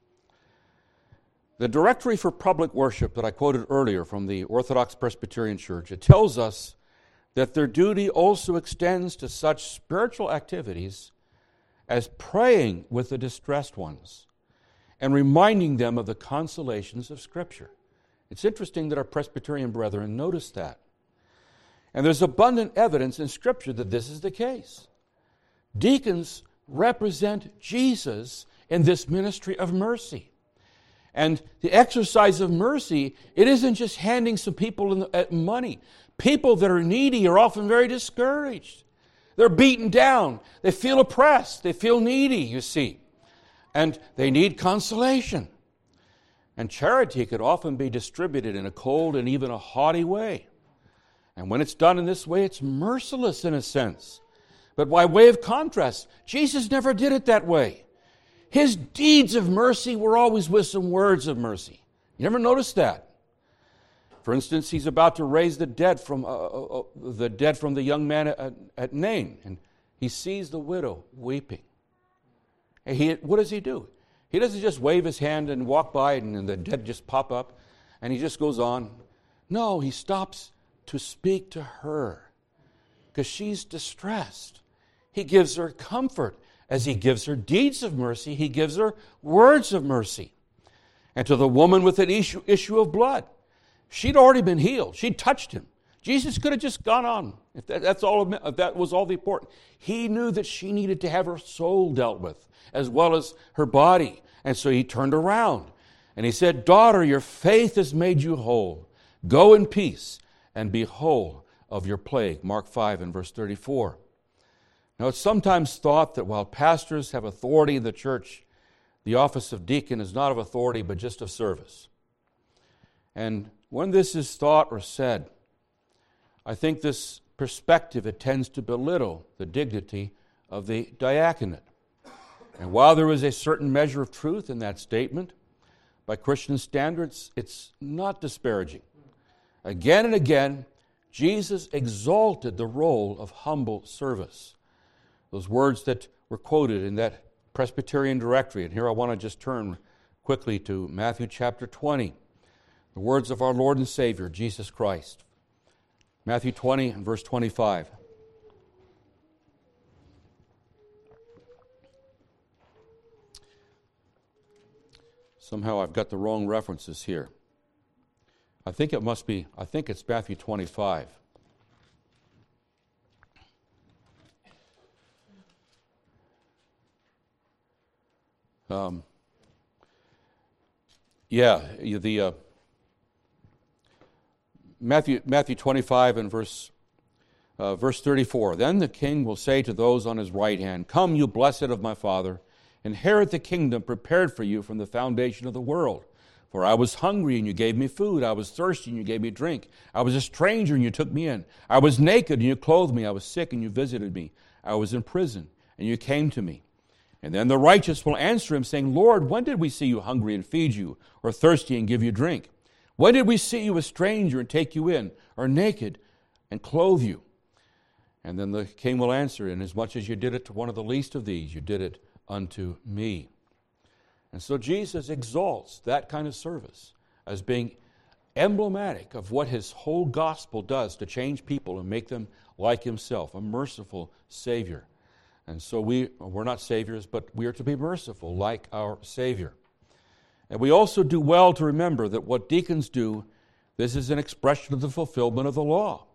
The Directory for Public Worship that I quoted earlier from the Orthodox Presbyterian Church, it tells us that their duty also extends to such spiritual activities as praying with the distressed ones and reminding them of the consolations of Scripture. It's interesting that our Presbyterian brethren notice that. And there's abundant evidence in Scripture that this is the case. Deacons represent Jesus in this ministry of mercy. And the exercise of mercy, it isn't just handing some people in the, uh, money. People that are needy are often very discouraged. They're beaten down. They feel oppressed. They feel needy, you see. And they need consolation. And charity could often be distributed in a cold and even a haughty way. And when it's done in this way, it's merciless in a sense. But by way of contrast, Jesus never did it that way. His deeds of mercy were always with some words of mercy. You ever notice that? For instance, he's about to raise the dead from uh, uh, the dead from the young man at, at Nain, and he sees the widow weeping. And he, what does he do? He doesn't just wave his hand and walk by, and, and the dead just pop up, and he just goes on. No, he stops to speak to her because she's distressed. He gives her comfort. As he gives her deeds of mercy, he gives her words of mercy. And to the woman with an issue, issue of blood, she'd already been healed. She'd touched him. Jesus could have just gone on if that, that's all, if that was all the important. He knew that she needed to have her soul dealt with as well as her body. And so he turned around and he said, "Daughter, your faith has made you whole. Go in peace and be whole of your plague." Mark five and verse thirty-four. Now, it's sometimes thought that while pastors have authority in the church, the office of deacon is not of authority but just of service. And when this is thought or said, I think this perspective, it tends to belittle the dignity of the diaconate. And while there is a certain measure of truth in that statement, by Christian standards, it's not disparaging. Again and again, Jesus exalted the role of humble service. Those words that were quoted in that Presbyterian directory. And here I want to just turn quickly to Matthew chapter twenty. The words of our Lord and Savior, Jesus Christ. Matthew twenty and verse twenty-five. Somehow I've got the wrong references here. I think it must be, I think it's Matthew twenty-five. Um, yeah, the uh, Matthew Matthew twenty-five and verse uh, verse thirty-four. Then the king will say to those on his right hand, "Come, you blessed of my Father, inherit the kingdom prepared for you from the foundation of the world. For I was hungry, and you gave me food. I was thirsty, and you gave me drink. I was a stranger, and you took me in. I was naked, and you clothed me. I was sick, and you visited me. I was in prison, and you came to me." And then the righteous will answer him, saying, "Lord, when did we see you hungry and feed you, or thirsty and give you drink? When did we see you a stranger and take you in, or naked and clothe you?" And then the king will answer, "Inasmuch as you did it to one of the least of these, you did it unto me." And so Jesus exalts that kind of service as being emblematic of what his whole gospel does to change people and make them like himself, a merciful Savior. And so we, we're not saviors, but we are to be merciful like our Savior. And we also do well to remember that what deacons do, this is an expression of the fulfillment of the law.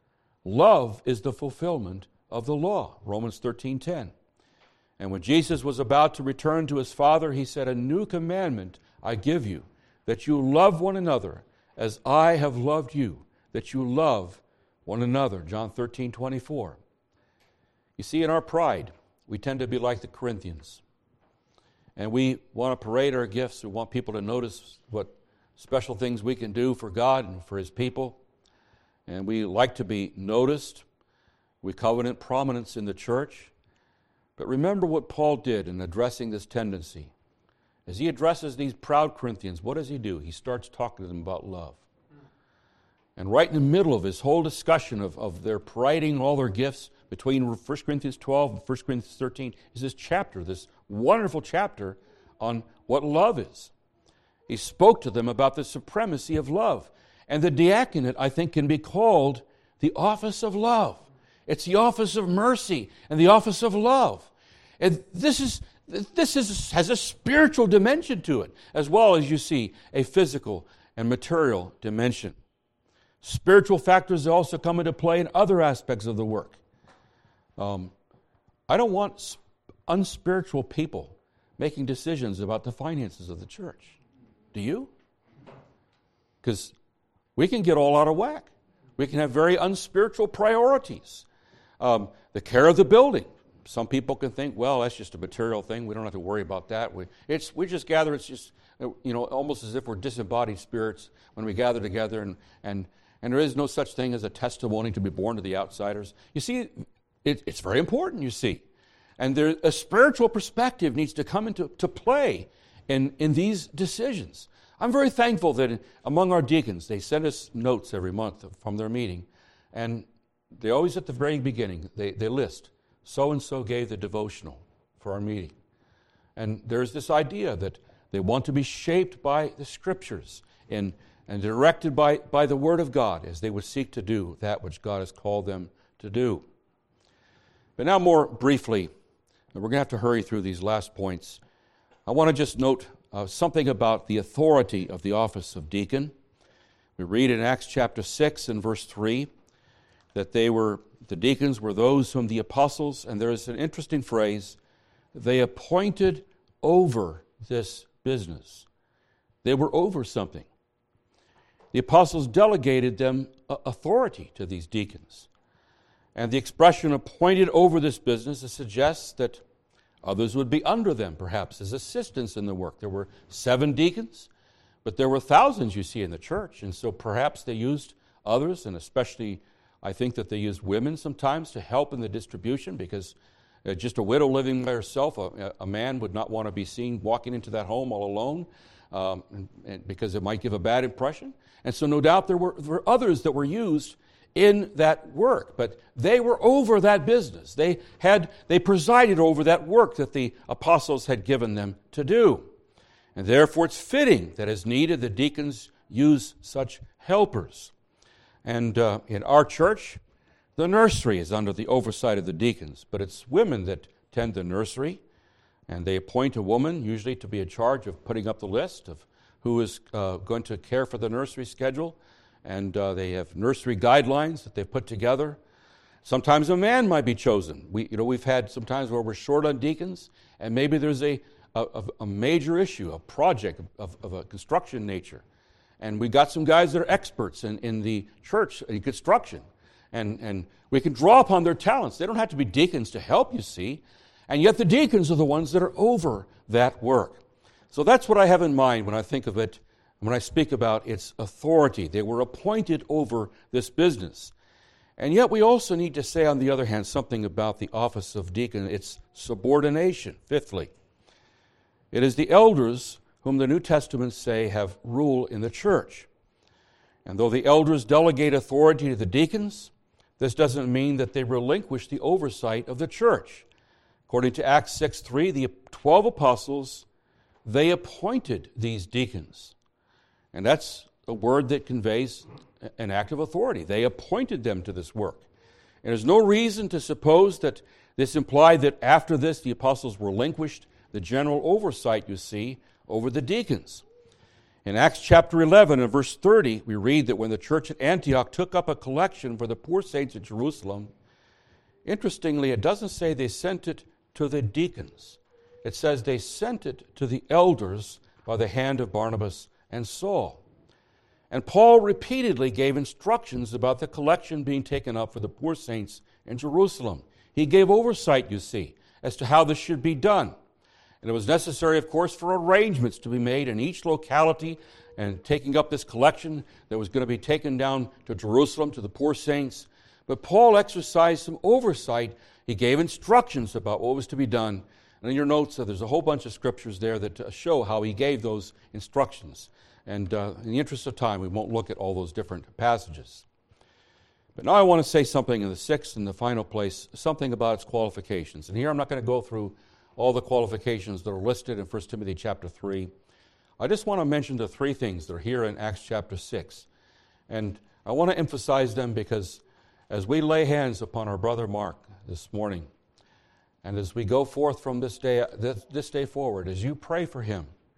Love is the fulfillment of the law, Romans thirteen ten. And when Jesus was about to return to his Father, he said, "A new commandment I give you, that you love one another as I have loved you, that you love one another." John thirteen twenty-four. You see, in our pride, we tend to be like the Corinthians. And we want to parade our gifts. We want people to notice what special things we can do for God and for his people. And we like to be noticed. We covenant prominence in the church. But remember what Paul did in addressing this tendency. As he addresses these proud Corinthians, what does he do? He starts talking to them about love. And right in the middle of his whole discussion of, of their parading all their gifts, between First Corinthians twelve and First Corinthians thirteen, is this chapter, this wonderful chapter on what love is. He spoke to them about the supremacy of love. And the diaconate, I think, can be called the office of love. It's the office of mercy and the office of love. And this is this is has a spiritual dimension to it, as well as you see a physical and material dimension. Spiritual factors also come into play in other aspects of the work. Um, I don't want unspiritual people making decisions about the finances of the church. Do you? Because we can get all out of whack. We can have very unspiritual priorities. Um, the care of the building. Some people can think, well, that's just a material thing. We don't have to worry about that. We, it's, we just gather, it's just, you know, almost as if we're disembodied spirits when we gather together, and, and, and there is no such thing as a testimony to be born to the outsiders. You see, it, it's very important, you see. And there, a spiritual perspective needs to come into to play in, in these decisions. I'm very thankful that among our deacons, they send us notes every month from their meeting, and they always at the very beginning, they, they list, so-and-so gave the devotional for our meeting. And there's this idea that they want to be shaped by the Scriptures and, and directed by, by the Word of God as they would seek to do that which God has called them to do. But now more briefly, and we're going to have to hurry through these last points, I want to just note uh, something about the authority of the office of deacon. We read in Acts chapter six and verse three that they were, the deacons were those whom the apostles, and there is an interesting phrase, they appointed over this business. They were over something. The apostles delegated them authority to these deacons. And the expression appointed over this business suggests that others would be under them, perhaps, as assistants in the work. There were seven deacons, but there were thousands, you see, in the church. And so perhaps they used others, and especially I think that they used women sometimes to help in the distribution, because uh, just a widow living by herself, a, a man would not want to be seen walking into that home all alone, um, and, and because it might give a bad impression. And so no doubt there were, there were others that were used in that work, but they were over that business. They had they presided over that work that the apostles had given them to do. And therefore it's fitting that as needed the deacons use such helpers. And uh, in our church, the nursery is under the oversight of the deacons, but it's women that tend the nursery, and they appoint a woman usually to be in charge of putting up the list of who is uh, going to care for the nursery schedule. And uh, they have nursery guidelines that they've put together. Sometimes a man might be chosen. We, you know, we've had some times where we're short on deacons, and maybe there's a, a, a major issue, a project of, of a construction nature. And we got some guys that are experts in, in the church, in construction. And, and we can draw upon their talents. They don't have to be deacons to help, you see. And yet the deacons are the ones that are over that work. So that's what I have in mind when I think of it, when I speak about its authority. They were appointed over this business. And yet we also need to say, on the other hand, something about the office of deacon, its subordination. Fifthly, it is the elders whom the New Testament say have rule in the church. And though the elders delegate authority to the deacons, this doesn't mean that they relinquish the oversight of the church. According to Acts six three, the twelve apostles, they appointed these deacons. And that's a word that conveys an act of authority. They appointed them to this work. And there's no reason to suppose that this implied that after this the apostles relinquished the general oversight, you see, over the deacons. In Acts chapter eleven and verse thirty, we read that when the church at Antioch took up a collection for the poor saints at Jerusalem, interestingly, it doesn't say they sent it to the deacons. It says they sent it to the elders by the hand of Barnabas and Saul. And Paul repeatedly gave instructions about the collection being taken up for the poor saints in Jerusalem. He gave oversight, you see, as to how this should be done. And it was necessary, of course, for arrangements to be made in each locality and taking up this collection that was going to be taken down to Jerusalem to the poor saints. But Paul exercised some oversight. He gave instructions about what was to be done. And in your notes, uh, there's a whole bunch of scriptures there that uh, show how he gave those instructions. And uh, in the interest of time, we won't look at all those different passages. But now I want to say something in the sixth and the final place, something about its qualifications. And here I'm not going to go through all the qualifications that are listed in First Timothy chapter three. I just want to mention the three things that are here in Acts chapter six. And I want to emphasize them because as we lay hands upon our brother Mark this morning, and as we go forth from this day, this, this day forward, as you pray for him,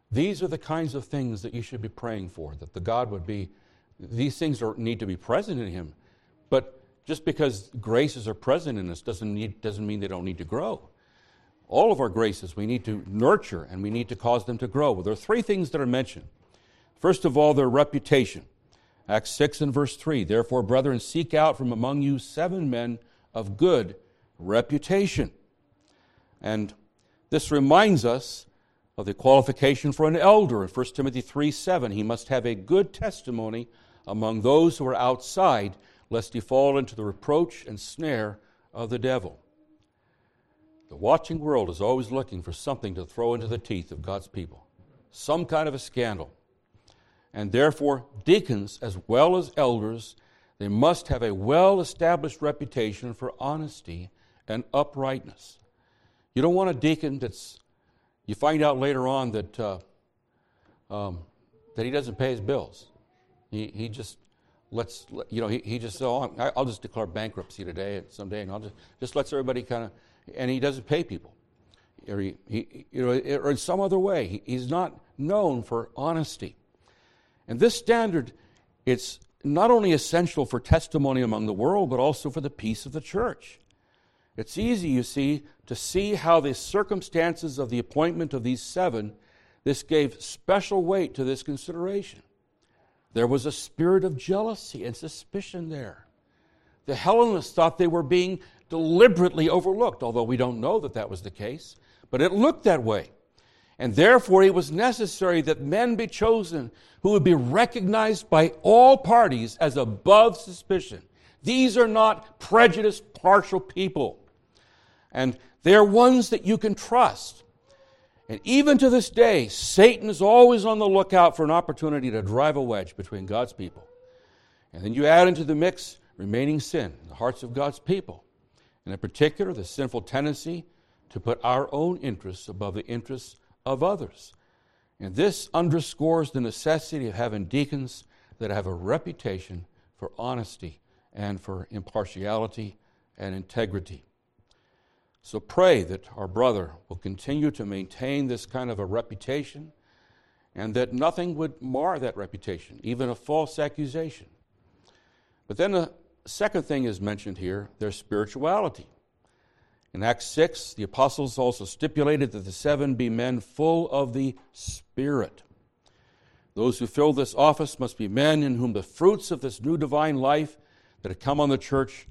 These are the kinds of things that you should be praying for, that the God would be, these things are, need to be present in him. But just because graces are present in us doesn't, need, doesn't mean they don't need to grow. All of our graces we need to nurture and we need to cause them to grow. Well, there are three things that are mentioned. First of all, their reputation. Acts six and verse three, therefore, brethren, seek out from among you seven men of good reputation. And this reminds us of the qualification for an elder in First Timothy three seven. He must have a good testimony among those who are outside, lest he fall into the reproach and snare of the devil. The watching world is always looking for something to throw into the teeth of God's people, some kind of a scandal. And therefore, deacons as well as elders, they must have a well-established reputation for honesty and uprightness. You don't want a deacon that's, you find out later on that uh, um, that he doesn't pay his bills. He he just lets, you know, he, he just, oh, I'll just declare bankruptcy today, someday, and I'll just, just lets everybody kind of, and he doesn't pay people. Or, he, he, you know, or in some other way. He, he's not known for honesty. And this standard, it's not only essential for testimony among the world, but also for the peace of the church. It's easy, you see, to see how the circumstances of the appointment of these seven, this gave special weight to this consideration. There was a spirit of jealousy and suspicion there. The Hellenists thought they were being deliberately overlooked, although we don't know that that was the case, but it looked that way. And therefore it was necessary that men be chosen who would be recognized by all parties as above suspicion. These are not prejudiced, partial people. And they're ones that you can trust. And even to this day, Satan is always on the lookout for an opportunity to drive a wedge between God's people. And then you add into the mix remaining sin in the hearts of God's people. And in particular, the sinful tendency to put our own interests above the interests of others. And this underscores the necessity of having deacons that have a reputation for honesty and for impartiality and integrity. So pray that our brother will continue to maintain this kind of a reputation and that nothing would mar that reputation, even a false accusation. But then the second thing is mentioned here, their spirituality. In Acts six, the apostles also stipulated that the seven be men full of the Spirit. Those who fill this office must be men in whom the fruits of this new divine life that have come on the church,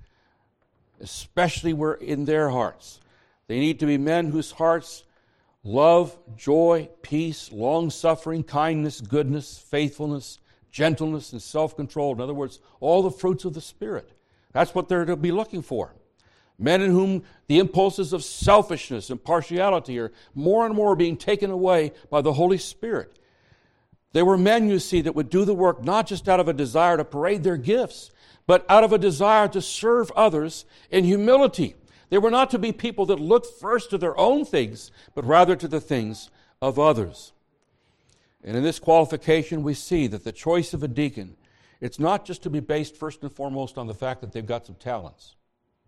especially were in their hearts. They need to be men whose hearts love, joy, peace, long-suffering, kindness, goodness, faithfulness, gentleness, and self-control. In other words, all the fruits of the Spirit. That's what they're to be looking for. Men in whom the impulses of selfishness and partiality are more and more being taken away by the Holy Spirit. They were men, you see, that would do the work not just out of a desire to parade their gifts, but out of a desire to serve others in humility. They were not to be people that looked first to their own things, but rather to the things of others. And in this qualification, we see that the choice of a deacon, it's not just to be based first and foremost on the fact that they've got some talents.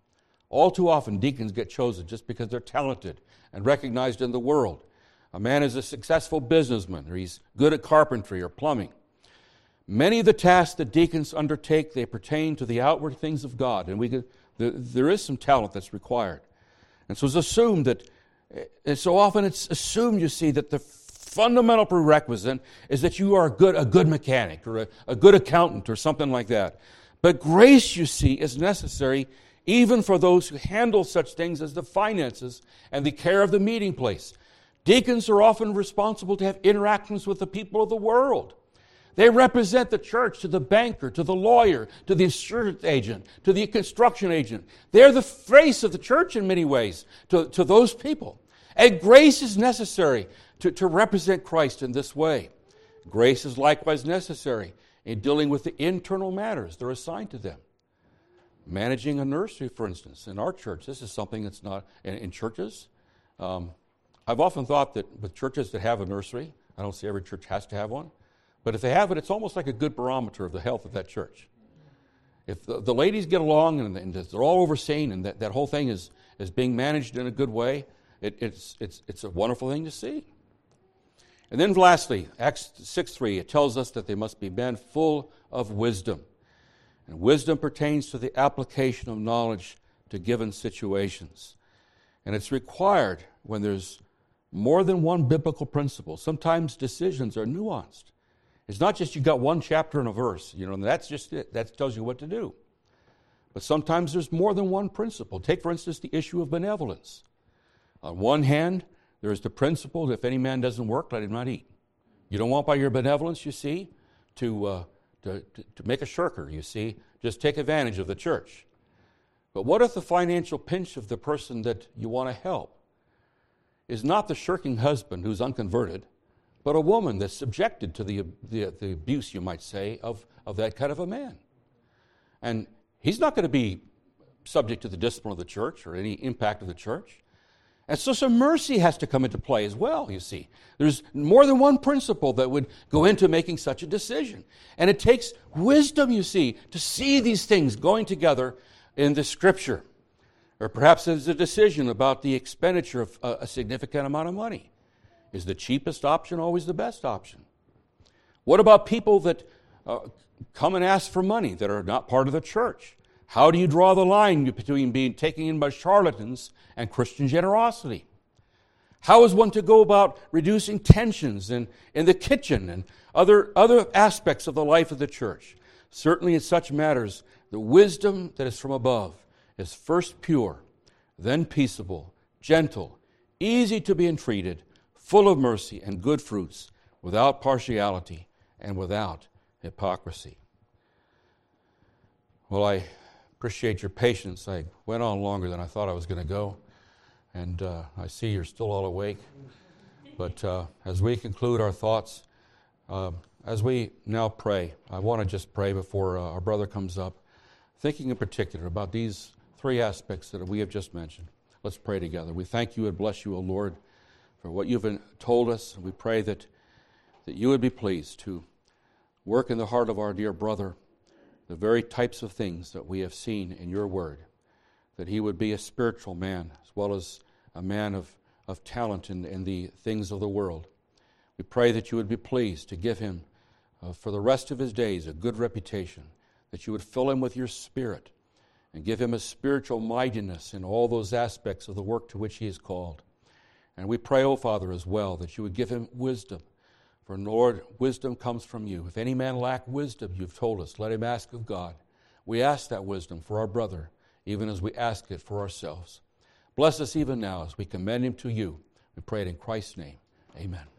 All too often, deacons get chosen just because they're talented and recognized in the world. A man is a successful businessman, or he's good at carpentry or plumbing. Many of the tasks that deacons undertake, they pertain to the outward things of God, and we could, there, there is some talent that's required. And so it's assumed that, and so often it's assumed, you see, that the fundamental prerequisite is that you are a good, a good mechanic or a, a good accountant or something like that. But grace, you see, is necessary even for those who handle such things as the finances and the care of the meeting place. Deacons are often responsible to have interactions with the people of the world. They represent the church to the banker, to the lawyer, to the insurance agent, to the construction agent. They're the face of the church in many ways to, to those people. And grace is necessary to, to represent Christ in this way. Grace is likewise necessary in dealing with the internal matters that are assigned to them. Managing a nursery, for instance, in our church, this is something that's not, in, in churches, um, I've often thought that with churches that have a nursery, I don't say every church has to have one, but if they have it, it's almost like a good barometer of the health of that church. If the, the ladies get along and, and they're all overseen and that, that whole thing is, is being managed in a good way, it, it's, it's, it's a wonderful thing to see. And then lastly, Acts six three, it tells us that they must be men full of wisdom. And wisdom pertains to the application of knowledge to given situations. And it's required when there's more than one biblical principle. Sometimes decisions are nuanced. It's not just you got one chapter and a verse, you know, and that's just it. That tells you what to do. But sometimes there's more than one principle. Take, for instance, the issue of benevolence. On one hand, there is the principle that if any man doesn't work, let him not eat. You don't want by your benevolence, you see, to, uh, to, to, to make a shirker, you see, just take advantage of the church. But what if the financial pinch of the person that you want to help is not the shirking husband who's unconverted, but a woman that's subjected to the, the, the abuse, you might say, of, of that kind of a man? And he's not going to be subject to the discipline of the church or any impact of the church. And so some mercy has to come into play as well, you see. There's more than one principle that would go into making such a decision. And it takes wisdom, you see, to see these things going together in the Scripture. Or perhaps there's a decision about the expenditure of a, a significant amount of money. Is the cheapest option always the best option? What about people that uh, come and ask for money that are not part of the church? How do you draw the line between being taken in by charlatans and Christian generosity? How is one to go about reducing tensions in, in the kitchen and other, other aspects of the life of the church? Certainly in such matters, the wisdom that is from above is first pure, then peaceable, gentle, easy to be entreated, full of mercy and good fruits, without partiality and without hypocrisy. Well, I appreciate your patience. I went on longer than I thought I was going to go, and uh, I see you're still all awake. But uh, as we conclude our thoughts, uh, as we now pray, I want to just pray before uh, our brother comes up, thinking in particular about these three aspects that we have just mentioned. Let's pray together. We thank you and bless you, O Lord, for what you've told us. And we pray that, that you would be pleased to work in the heart of our dear brother the very types of things that we have seen in your word, that he would be a spiritual man as well as a man of, of talent in, in the things of the world. We pray that you would be pleased to give him, uh, for the rest of his days, a good reputation, that you would fill him with your Spirit and give him a spiritual mightiness in all those aspects of the work to which he is called. And we pray, O Father, as well, that you would give him wisdom. For, Lord, wisdom comes from you. If any man lack wisdom, you've told us, let him ask of God. We ask that wisdom for our brother, even as we ask it for ourselves. Bless us even now as we commend him to you. We pray it in Christ's name. Amen.